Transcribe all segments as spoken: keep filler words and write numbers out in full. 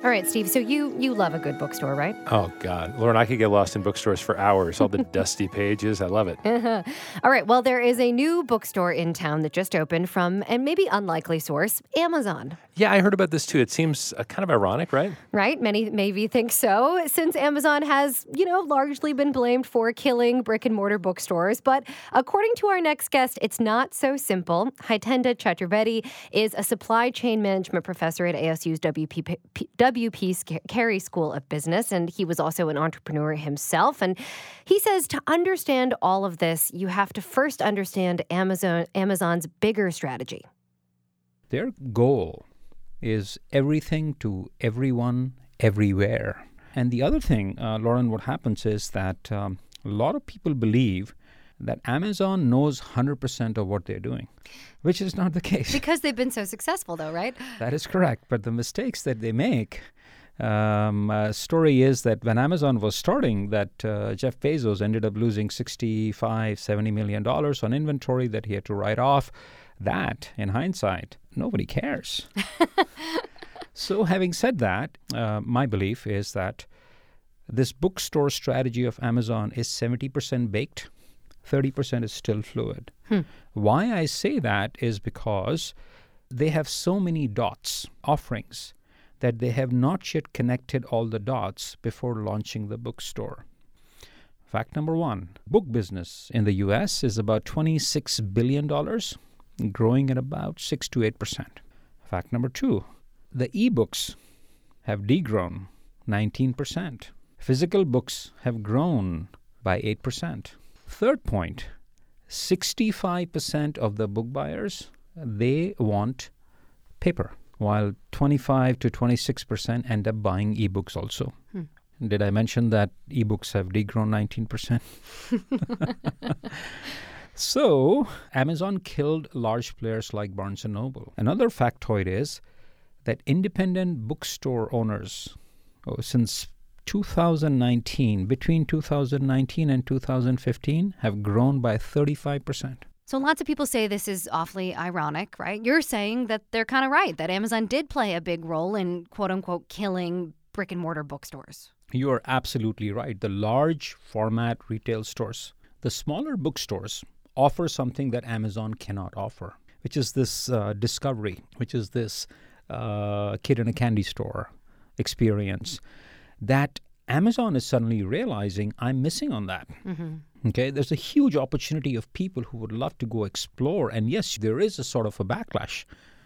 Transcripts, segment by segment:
All right, Steve, so you you love a good bookstore, right? Oh, God. Lauren, I could get lost in bookstores for hours. All the dusty pages. I love it. All right, well, there is a new bookstore in town that just opened from, and maybe unlikely source, Amazon. Yeah, I heard about this too. It seems uh, kind of ironic, right? Right? Many maybe think so, since Amazon has, you know, largely been blamed for killing brick and mortar bookstores. But according to our next guest, it's not so simple. Hitendra Chaturvedi is a supply chain management professor at A S U's W P, W P Carey School of Business, and he was also an entrepreneur himself. And he says to understand all of this, you have to first understand Amazon Amazon's bigger strategy. Their goal is everything to everyone, everywhere. And the other thing, uh, Lauren, what happens is that um, a lot of people believe that Amazon knows one hundred percent of what they're doing, which is not the case. Because they've been so successful, though, right? That is correct. But the mistakes that they make, um, uh, story is that when Amazon was starting, that uh, Jeff Bezos ended up losing sixty-five, seventy million dollars on inventory that he had to write off. That, in hindsight, nobody cares. So having said that, uh, my belief is that this bookstore strategy of Amazon is seventy percent baked, thirty percent is still fluid. Hmm. Why I say that is because they have so many dots, offerings, that they have not yet connected all the dots before launching the bookstore. Fact number one, book business in the U S is about twenty-six billion dollars, growing at about six to eight percent. Fact number two, the ebooks have degrown nineteen percent. Physical books have grown by eight percent. Third point, sixty-five percent of the book buyers, they want paper, while twenty-five to twenty-six percent end up buying ebooks also. Hmm. Did I mention that ebooks have degrown nineteen percent? So, Amazon killed large players like Barnes and Noble. Another factoid is that independent bookstore owners, oh, since two thousand nineteen, between two thousand nineteen and two thousand fifteen, have grown by thirty-five percent. So lots of people say this is awfully ironic, right? You're saying that they're kind of right, that Amazon did play a big role in, quote-unquote, killing brick and mortar bookstores. You are absolutely right. The large format retail stores, the smaller bookstores, offer something that Amazon cannot offer, which is this uh, discovery, which is this uh, kid in a candy store experience that Amazon is suddenly realizing I'm missing on that. Mm-hmm. Okay, there's a huge opportunity of people who would love to go explore. And yes, there is a sort of a backlash.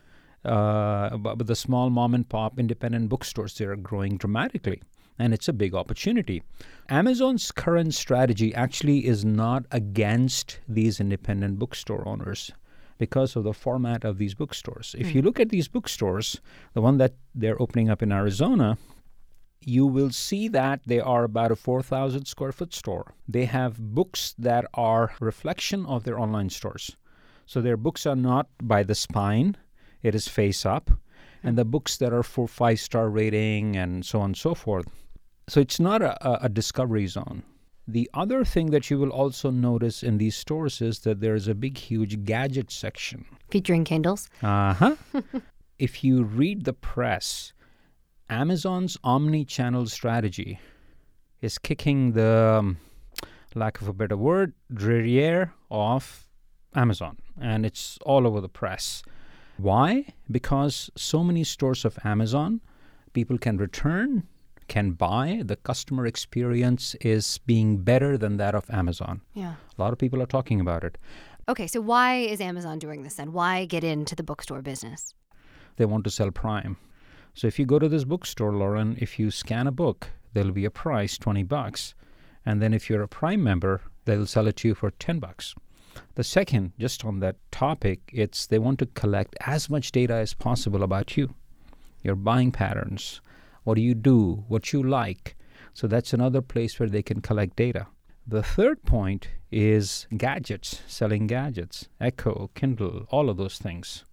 Uh, but the small mom and pop independent bookstores, they are growing dramatically. And it's a big opportunity. Amazon's current strategy actually is not against these independent bookstore owners because of the format of these bookstores. If mm. you look at these bookstores, the one that they're opening up in Arizona, you will see that they are about a four thousand square foot store. They have books that are reflection of their online stores. So their books are not by the spine. It is face up. Mm. And the books that are for five-star rating and so on and so forth. So it's not a, a discovery zone. The other thing that you will also notice in these stores is that there is a big, huge gadget section. Featuring Kindles? Uh-huh. If you read the press, Amazon's omni-channel strategy is kicking the, um, lack of a better word, derriere of Amazon. And it's all over the press. Why? Because so many stores of Amazon, people can return, can buy. The customer experience is being better than that of Amazon. Yeah. A lot of people are talking about it. Okay, so why is Amazon doing this then? Why get into the bookstore business? They want to sell Prime. So if you go to this bookstore, Lauren, if you scan a book, there'll be a price, twenty bucks. And then if you're a Prime member, they'll sell it to you for ten bucks. The second, just on that topic, it's they want to collect as much data as possible about you, your buying patterns, what do you do, what you like. So that's another place where they can collect data. The third point is gadgets, selling gadgets, Echo, Kindle, all of those things.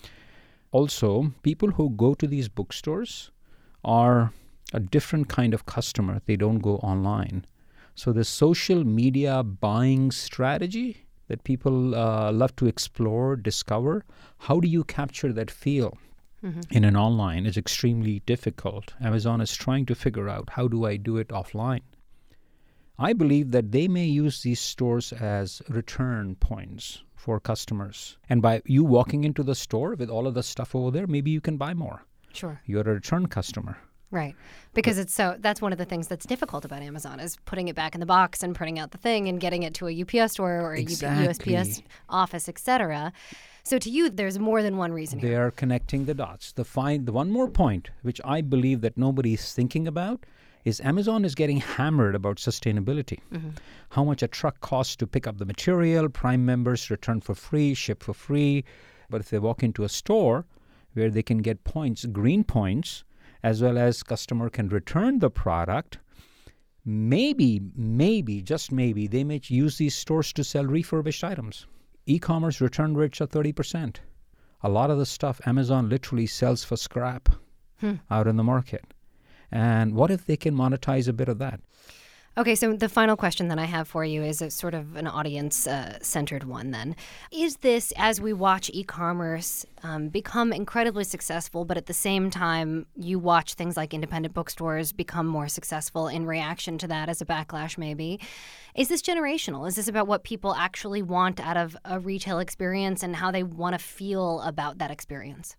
Also, people who go to these bookstores are a different kind of customer. They don't go online. So the social media buying strategy that people uh, love to explore, discover, how do you capture that feel? Mm-hmm. in an online is extremely difficult. Amazon is trying to figure out, how do I do it offline? I believe that they may use these stores as return points for customers. And by you walking into the store with all of the stuff over there, maybe you can buy more. Sure. You're a return customer. Right. Because it's so, that's one of the things that's difficult about Amazon is putting it back in the box and printing out the thing and getting it to a U P S store or a Exactly. U S P S office, et cetera. So to you, there's more than one reason They here. are connecting the dots. The find the one more point, which I believe that nobody is thinking about, is Amazon is getting hammered about sustainability. Mm-hmm. How much a truck costs to pick up the material, Prime members return for free, ship for free. But if they walk into a store where they can get points, green points, as well as customer can return the product, maybe, maybe, just maybe, they may use these stores to sell refurbished items. E-commerce return rates are thirty percent. A lot of the stuff Amazon literally sells for scrap Hmm. out in the market. And what if they can monetize a bit of that? Okay, so the final question that I have for you is a sort of an audience-centered uh, one then. Is this, as we watch e-commerce um, become incredibly successful, but at the same time you watch things like independent bookstores become more successful in reaction to that as a backlash maybe, is this generational? Is this about what people actually want out of a retail experience and how they want to feel about that experience?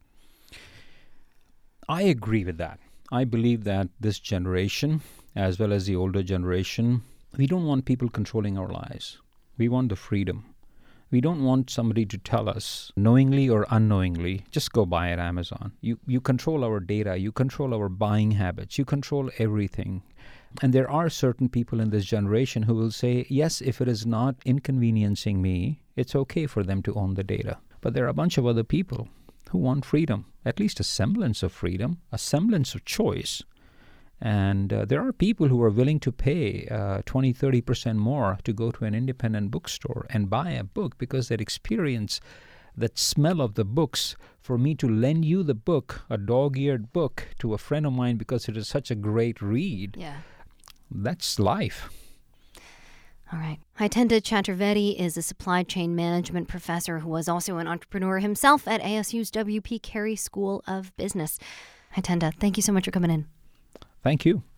I agree with that. I believe that this generation, as well as the older generation, we don't want people controlling our lives. We want the freedom. We don't want somebody to tell us, knowingly or unknowingly, just go buy at Amazon. You you control our data. You control our buying habits. You control everything. And there are certain people in this generation who will say, yes, if it is not inconveniencing me, it's okay for them to own the data. But there are a bunch of other people who want freedom, at least a semblance of freedom, a semblance of choice. And uh, there are people who are willing to pay uh, twenty, thirty percent more to go to an independent bookstore and buy a book because that experience, that smell of the books, for me to lend you the book, a dog-eared book, to a friend of mine because it is such a great read, Yeah. that's life. All right. Hitendra Chaturvedi is a supply chain management professor who was also an entrepreneur himself at A S U's W P Carey School of Business. Hitendra, thank you so much for coming in. Thank you.